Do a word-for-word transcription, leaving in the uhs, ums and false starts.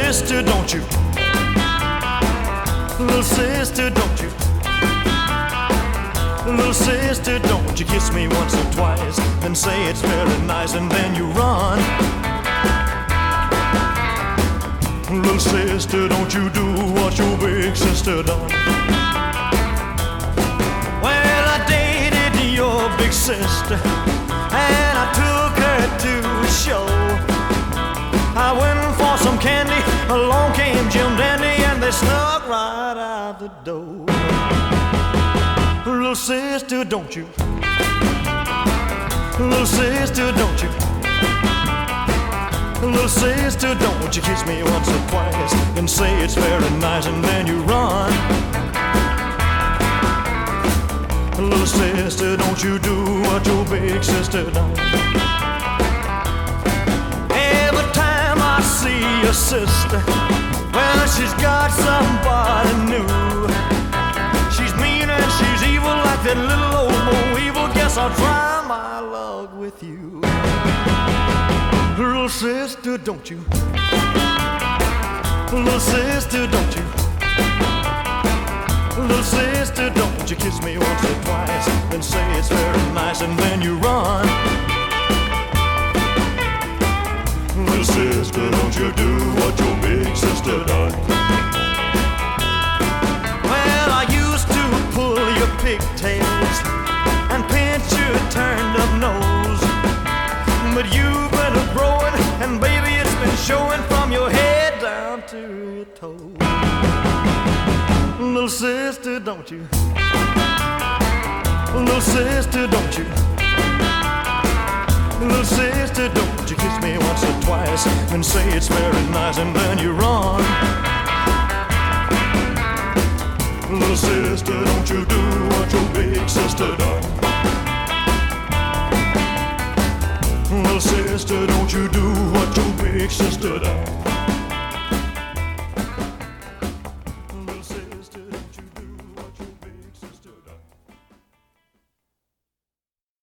sister, don't you? Little sister, don't you? Little sister, don't you kiss me once or twice and say it's very nice and then you run. Little sister, don't you do what your big sister done. Well, I dated your big sister and I took her to a show. I went for some candy, along came Jim Dandy and they snuck right out the door. Little sister, don't you? Little sister, don't you? Little sister, don't you kiss me once or twice and say it's very nice and then you run. Little sister, don't you do what your big sister done. Every time I see your sister, well, she's got somebody new. She's mean and she's evil like that little old Mo Evil. Guess I'll try my luck with you. Little sister, don't you? Little sister, don't you? Little sister, don't you kiss me once or twice and say it's very nice and then you run. Little sister, don't you do what your big sister done. Well, I used to pull your pigtails and pinch your turned up nose, but you've been growing and baby it's been showing from your head down to your toes. Little sister, don't you? Little sister, don't you? Little sister, don't you kiss me once or twice and say it's very nice and then you run. Little sister, don't you do what your big sister done. Little sister, don't you do what your big sister done.